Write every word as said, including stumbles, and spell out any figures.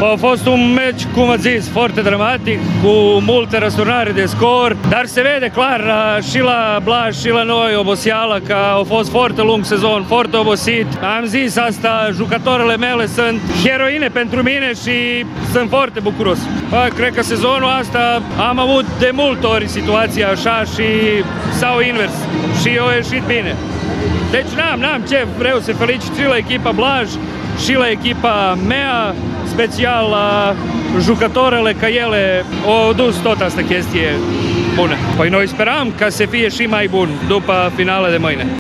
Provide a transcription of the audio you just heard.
A fost un meci, cum ați zis, foarte dramatic, cu multe răsturnare de scor, dar se vede clar și la Blaj și la noi oboseală că a fost foarte lung sezon, foarte obosit. Am zis asta, jucătoarele mele sunt heroine pentru mine și sunt foarte bucuros. Bă, cred că sezonul asta am avut de multe ori situația așa și sau invers și eu a ieșit bine. Deci n-am, n-am ce, vreau să felicit și la echipa Blaj și la echipa mea, special la jucătoarele, că ele au dus tot asta chestie bună. Păi noi speram ca să fie și mai bun după finala de mâine.